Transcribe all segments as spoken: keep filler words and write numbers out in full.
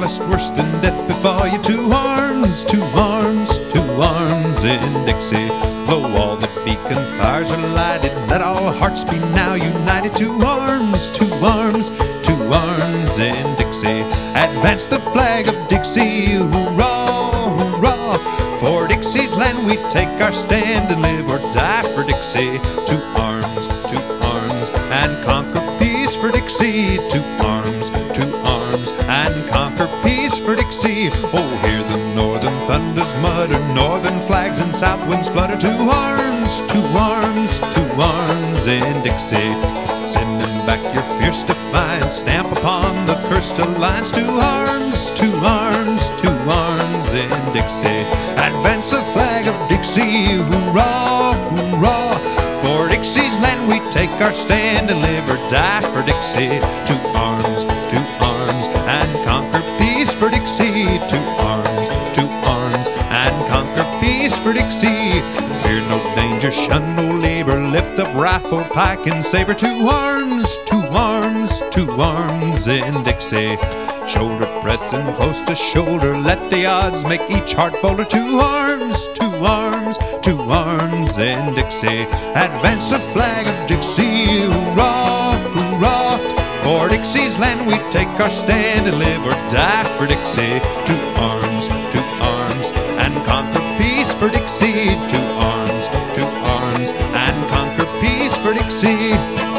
just worse than death before you. Two arms, two arms, two arms in Dixie. Though all the beacon fires are lighted, let all hearts be now united. Two arms, two arms, two arms in Dixie. Advance the flag of Dixie, hurrah, hurrah. For Dixie's land we take our stand and live or die for Dixie. Two arms, two arms, and conquer peace for Dixie. Two arms, two arms, and conquer peace for Dixie. Oh, hear the northern thunders mutter, northern flags and south winds flutter. Two arms, two arms, two arms in Dixie. Send them back your fierce defiance, stamp upon the cursed alliance. Two arms, two arms, two arms in Dixie. Advance the flag of Dixie, hurrah, hurrah. For Dixie's land we take our stand and live or die for Dixie. Two arms, two arms, and conquer peace for Dixie. Two arms, two arms, and conquer peace for Dixie. Fear no danger, shun no labor, lift up rifle, pike, and saber. Two arms, two arms, two arms in Dixie. Shoulder pressing close to shoulder, let the odds make each heart bolder. Two arms, two arms, two arms in Dixie. Advance the flag of Dixie, hurrah, hurrah. For Dixie's land we take our stand and live or die for Dixie. Two arms, two arms, and conquer peace for Dixie. Two arms, two arms, and conquer peace for Dixie.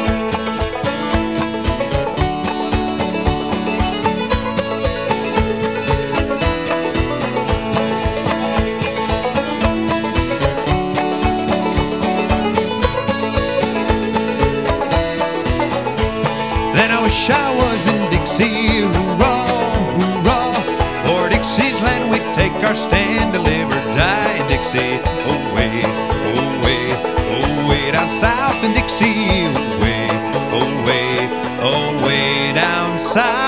I wish I was in Dixie, hurrah, hurrah. For Dixie's land we take our stand to live or die in Dixie. Away, away, away down south in Dixie. Away, away, away down south.